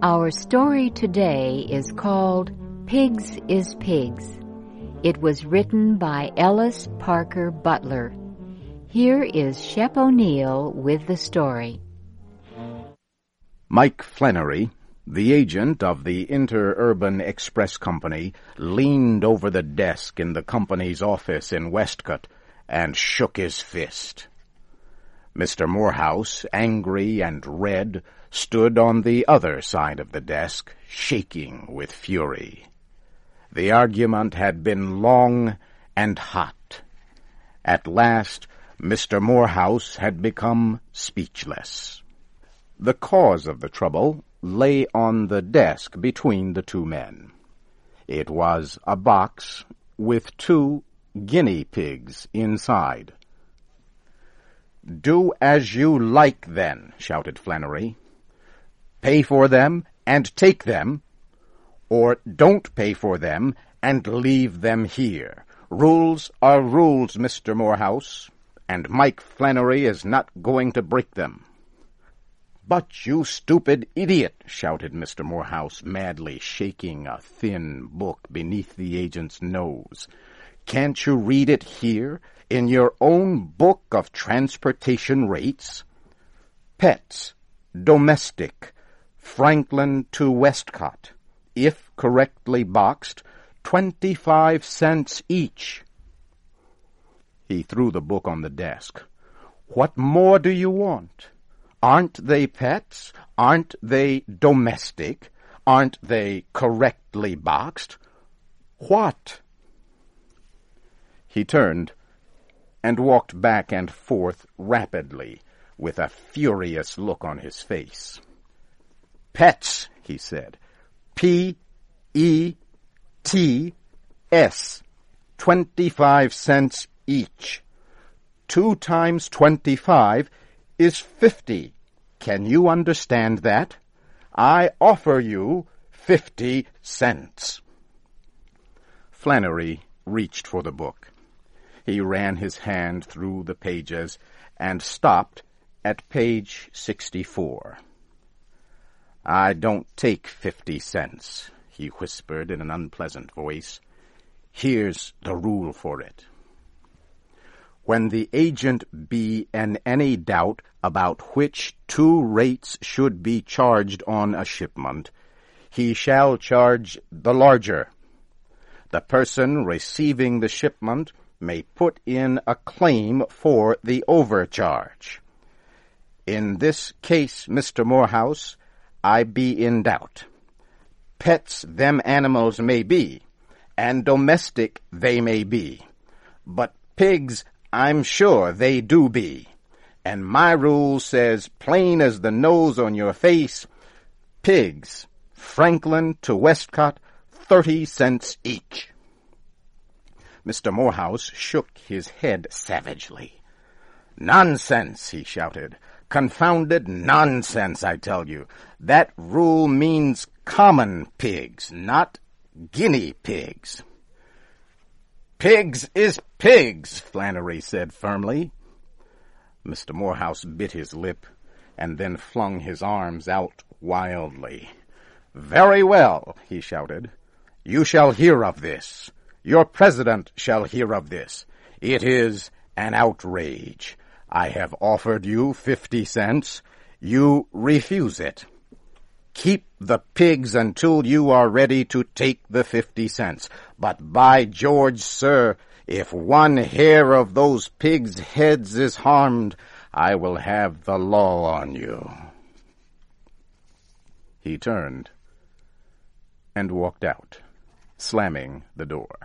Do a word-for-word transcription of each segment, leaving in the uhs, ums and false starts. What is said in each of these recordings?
Our story today is called Pigs is Pigs. It was written by Ellis Parker Butler. Here is Shep O'Neill with the story. Mike Flannery, the agent of the Interurban Express Company, leaned over the desk in the company's office in Westcott and shook his fist. Mister Morehouse, angry and red, stood on the other side of the desk, shaking with fury. The argument had been long and hot. At last, Mister Morehouse had become speechless. The cause of the trouble lay on the desk between the two men. It was a box with two guinea pigs inside. "Do as you like, then," shouted Flannery. "Pay for them and take them, or don't pay for them and leave them here. Rules are rules, Mister Morehouse, and Mike Flannery is not going to break them." "But you stupid idiot," shouted Mister Morehouse, madly shaking a thin book beneath the agent's nose. "Can't you read it here, in your own book of transportation rates? Pets, domestic, Franklin to Westcott, if correctly boxed, twenty-five cents each." He threw the book on the desk. "What more do you want? Aren't they pets? Aren't they domestic? Aren't they correctly boxed? What?" He turned and walked back and forth rapidly, with a furious look on his face. "Pets," he said. P E T S. Twenty-five cents each. Two times twenty-five is fifty. Can you understand that? I offer you fifty cents. Flannery reached for the book. He ran his hand through the pages and stopped at page sixty-four. "I don't take fifty cents, he whispered in an unpleasant voice. "Here's the rule for it. When the agent be in any doubt about which two rates should be charged on a shipment, he shall charge the larger. The person receiving the shipment may put in a claim for the overcharge. In this case, Mister Morehouse, I be in doubt. Pets them animals may be, and domestic they may be, but pigs I'm sure they do be, and my rule says, plain as the nose on your face, pigs, Franklin to Westcott, thirty cents each." Mister Morehouse shook his head savagely. "Nonsense," he shouted. "Confounded nonsense, I tell you. That rule means common pigs, not guinea pigs." "Pigs is pigs," Flannery said firmly. Mister Morehouse bit his lip and then flung his arms out wildly. "Very well," he shouted. "You shall hear of this. Your president shall hear of this. It is an outrage. I have offered you fifty cents. You refuse it. Keep the pigs until you are ready to take the fifty cents. But by George, sir, if one hair of those pigs' heads is harmed, I will have the law on you." He turned and walked out, slamming the door.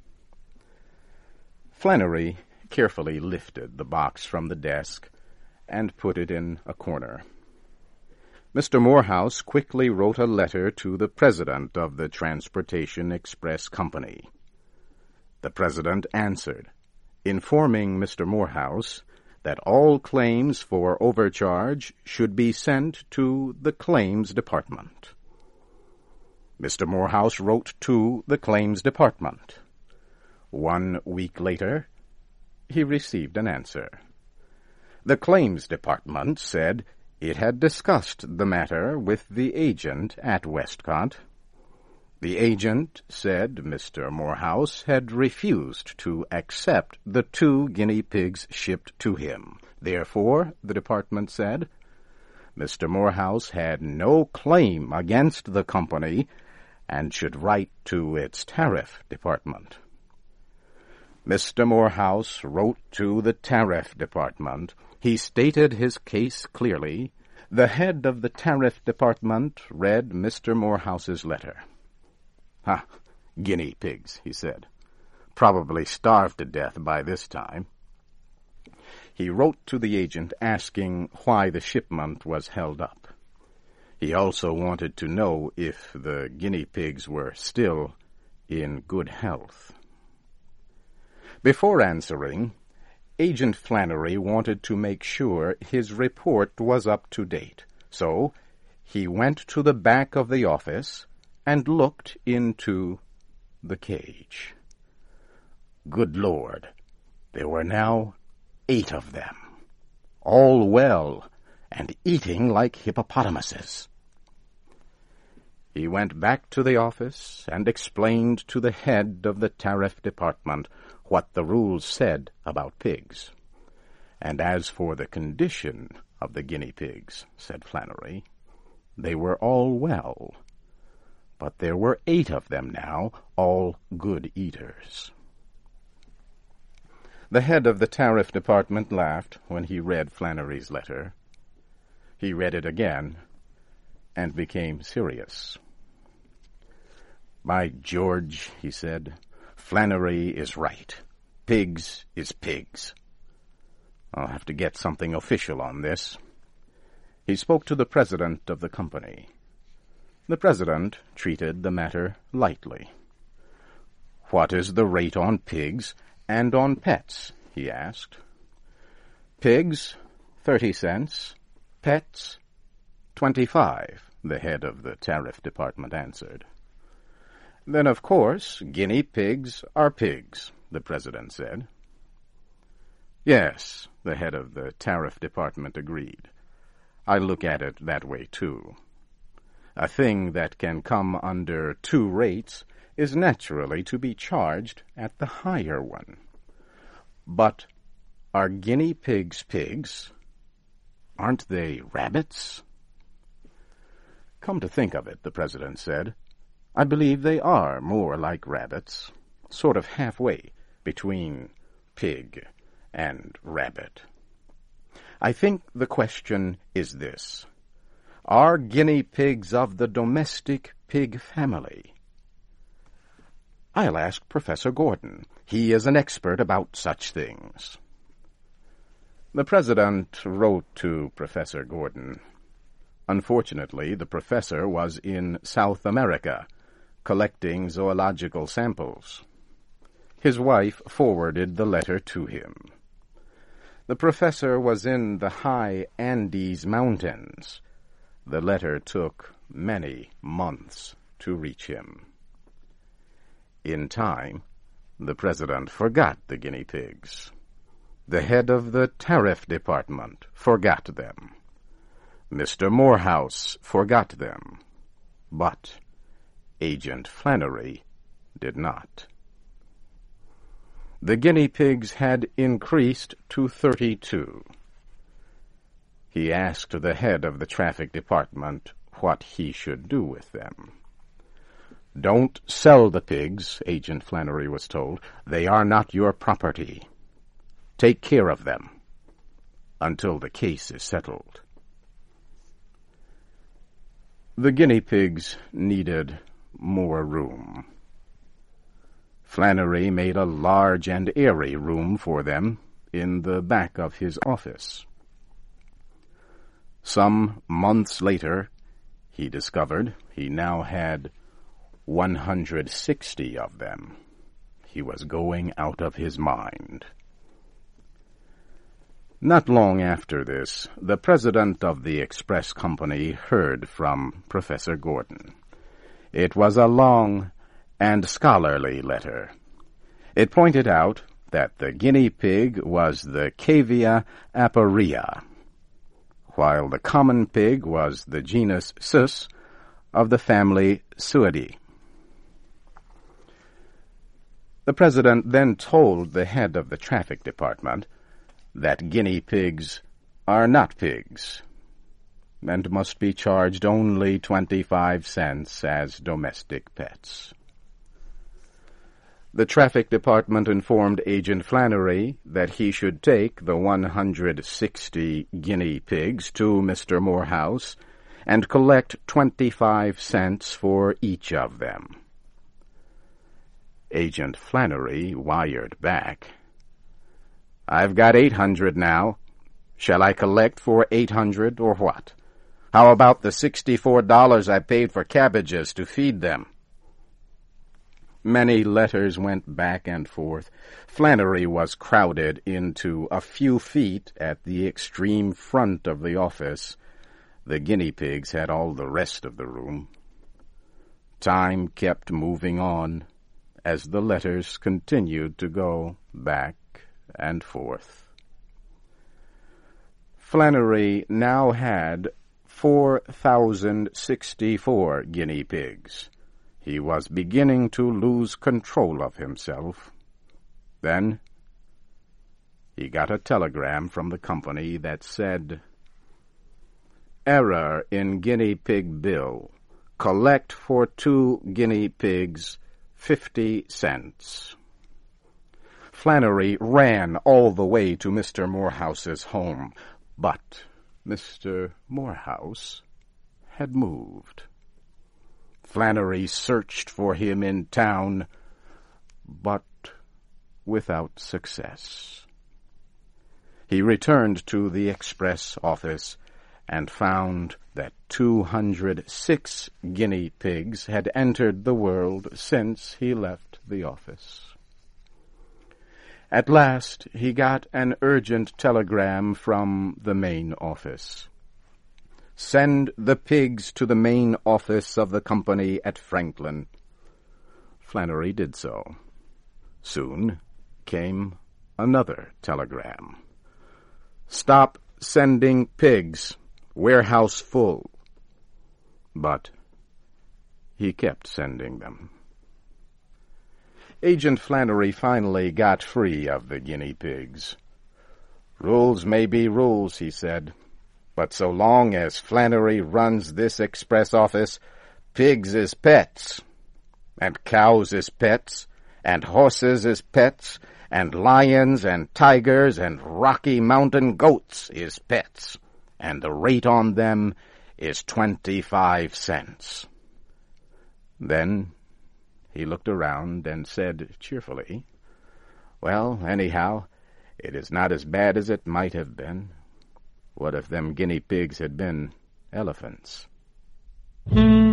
Flannery carefully lifted the box from the desk and put it in a corner. Mister Morehouse quickly wrote a letter to the president of the Transportation Express Company. The president answered, informing Mister Morehouse that all claims for overcharge should be sent to the Claims Department. Mister Morehouse wrote to the Claims Department. One week later, he received an answer. The Claims Department said It had discussed the matter with the agent at Westcott. The agent said Mister Morehouse had refused to accept the two guinea pigs shipped to him. Therefore, the department said, Mister Morehouse had no claim against the company and should write to its tariff department. Mister Morehouse wrote to the tariff department. He stated his case clearly. The head of the tariff department read Mister Morehouse's letter. "Ha, guinea pigs," he said. "Probably starved to death by this time." He wrote to the agent asking why the shipment was held up. He also wanted to know if the guinea pigs were still in good health. Before answering, Agent Flannery wanted to make sure his report was up to date, so he went to the back of the office and looked into the cage. Good Lord, there were now eight of them, all well and eating like hippopotamuses. He went back to the office and explained to the head of the tariff department what the rules said about pigs. And as for the condition of the guinea pigs, said Flannery, they were all well, but there were eight of them now, all good eaters. The head of the tariff department laughed when he read Flannery's letter. He read it again and became serious. "By George," he said, "Flannery is right. Pigs is pigs. I'll have to get something official on this." He spoke to the president of the company. The president treated the matter lightly. "What is the rate on pigs and on pets?" he asked. "Pigs, thirty cents. Pets, twenty-five, the head of the tariff department answered. "Then, of course, guinea pigs are pigs," the president said. "Yes," the head of the tariff department agreed. "I look at it that way, too. A thing that can come under two rates is naturally to be charged at the higher one. But are guinea pigs pigs? Aren't they rabbits?" "Come to think of it," the president said, "I believe they are more like rabbits, sort of halfway between pig and rabbit. I think the question is this: are guinea pigs of the domestic pig family? I'll ask Professor Gordon. He is an expert about such things." The president wrote to Professor Gordon. Unfortunately, the professor was in South America, collecting zoological samples. His wife forwarded the letter to him. The professor was in the high Andes Mountains. The letter took many months to reach him. In time, the president forgot the guinea pigs. The head of the tariff department forgot them. Mister Morehouse forgot them. But Agent Flannery did not. The guinea pigs had increased to thirty-two. He asked the head of the traffic department what he should do with them. "Don't sell the pigs," Agent Flannery was told. "They are not your property. Take care of them until the case is settled." The guinea pigs needed more room. Flannery made a large and airy room for them in the back of his office. Some months later, he discovered he now had one hundred sixty of them. He was going out of his mind. Not long after this, the president of the Express Company heard from Professor Gordon. It was a long and scholarly letter. It pointed out that the guinea pig was the Cavia aparia. while the common pig was the genus Sus of the family Suidae. The President then told the head of the traffic department that guinea pigs are not pigs and must be charged only twenty-five cents as domestic pets. The traffic department informed Agent Flannery that he should take the one hundred sixty guinea pigs to Mister Morehouse and collect twenty-five cents for each of them. Agent Flannery wired back, "I've got eight hundred now. Shall I collect for eight hundred or what? How about the sixty-four dollars I paid for cabbages to feed them?" Many letters went back and forth. Flannery was crowded into a few feet at the extreme front of the office. The guinea pigs had all the rest of the room. Time kept moving on as the letters continued to go back and forth. Flannery now had four thousand sixty-four guinea pigs. He was beginning to lose control of himself. Then he got a telegram from the company that said, "Error in guinea pig bill. Collect for two guinea pigs, fifty cents." Flannery ran all the way to Mister Morehouse's home, but Mister Morehouse had moved. Flannery searched for him in town, but without success. He returned to the express office and found that two hundred six guinea pigs had entered the world since he left the office. At last he got an urgent telegram from the main office. "Send the pigs to the main office of the company at Franklin." Flannery did so. Soon came another telegram. "Stop sending pigs. Warehouse full." But he kept sending them. Agent Flannery finally got free of the guinea pigs. "Rules may be rules," he said, "but so long as Flannery runs this express office, pigs is pets, and cows is pets, and horses is pets, and lions and tigers and Rocky Mountain goats is pets, and the rate on them is twenty-five cents. Then he looked around and said cheerfully, "Well, anyhow, it is not as bad as it might have been. What if them guinea pigs had been elephants?"